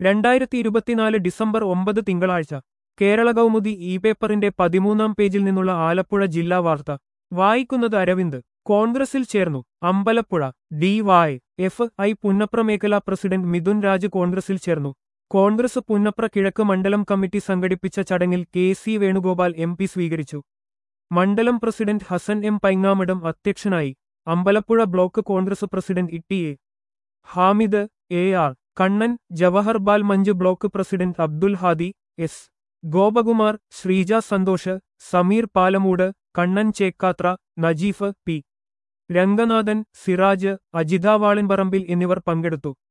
2024 December 9 തിങ്കളാഴ്ച Kerala Kaumudi E പേപ്പറിന്റെ 13-ാം പേജിൽ നിന്നുള്ള ആലപ്പുഴ ജില്ലാ വാർത്ത വായിക്കുന്നത് അരവിന്ദ്. കോൺഗ്രസിൽ ചേർന്നു അമ്പലപ്പുഴ. DY.FI പുന്നപ്ര മേഖലാ പ്രസിഡന്റ് മിഥുൻ രാജ് കോൺഗ്രസിൽ ചേർന്നു. കോൺഗ്രസ് പുന്നപ്ര കിഴക്ക് മണ്ഡലം കമ്മിറ്റി സംഘടിപ്പിച്ച ചടങ്ങിൽ KC വേണുഗോപാൽ MP സ്വീകരിച്ചു. മണ്ഡലം പ്രസിഡന്റ് ഹസൻ M പൈങ്ങാമഠം അധ്യക്ഷനായി. Ambalappuzha block Congress president E T A. Hamid, AR Kannan, Jawahar Bal Manch block president Abdul Hadi, S Gopakumar, Sreeja Santhosh, Sameer Palamood, Kannan Chekkathra, Najeef, P Ranganathan, Siraj, Ajitha Valinparambil എന്നിവർ പങ്കെടുത്തു.